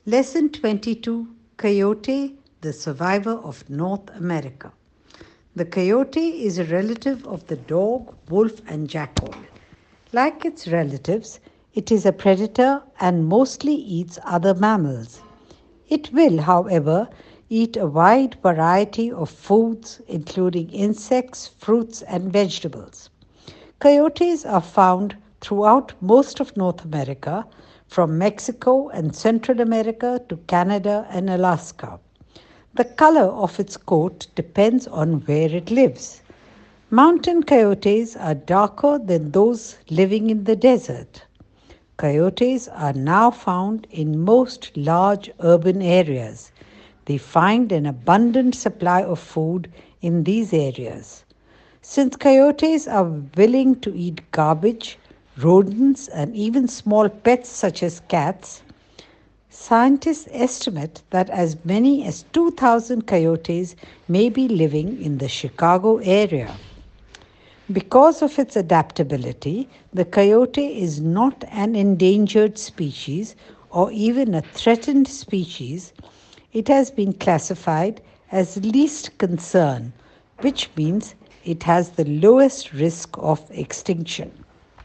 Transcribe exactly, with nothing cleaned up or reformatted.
Lesson twenty-two, Coyote, the survivor of North America. The coyote is a relative of the dog, wolf, and jackal. Like its relatives, it is a predator and mostly eats other mammals. It will, however, eat a wide variety of foods, including insects, fruits, and vegetables. Coyotes are found throughout most of North America, from Mexico and Central America to Canada and Alaska. The color of its coat depends on where it lives. Mountain coyotes are darker than those living in the desert. Coyotes are now found in most large urban areas. They find an abundant supply of food in these areas. Since coyotes are willing to eat garbage, rodents, and even small pets such as cats, scientists estimate that as many as two thousand coyotes may be living in the Chicago area. Because of its adaptability, the coyote is not an endangered species or even a threatened species. It has been classified as least concern, which means it has the lowest risk of extinction.